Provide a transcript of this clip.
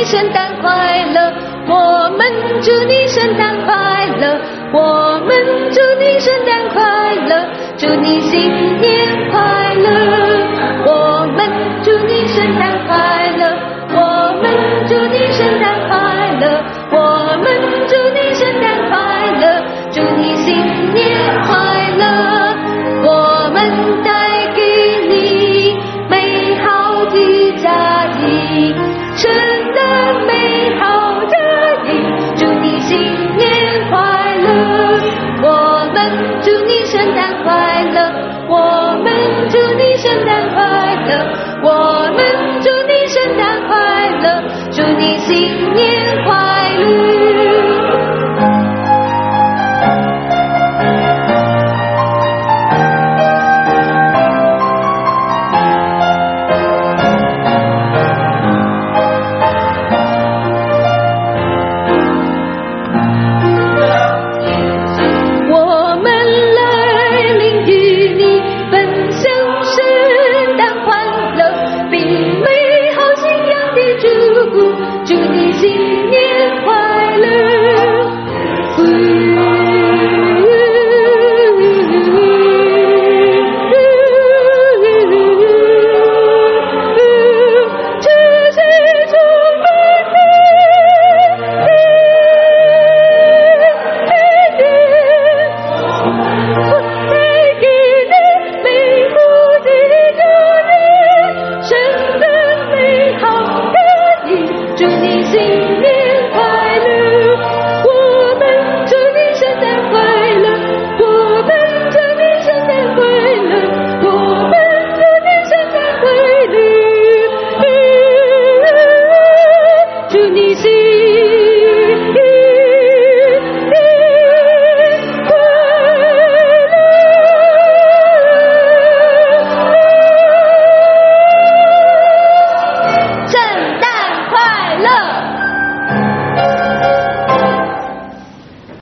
圣诞快乐，我们祝你圣诞快乐，我们祝你圣诞快乐，祝你新年快乐，我们祝你圣诞快乐，我们祝你圣诞快乐，我们祝你圣诞快乐，祝你新年快乐，我们带给你美好的家庭，圣诞美好家庭，祝你新年快乐，我们祝你圣诞快乐，我们祝你圣诞快乐，我们祝你圣诞快乐，祝你新年快乐。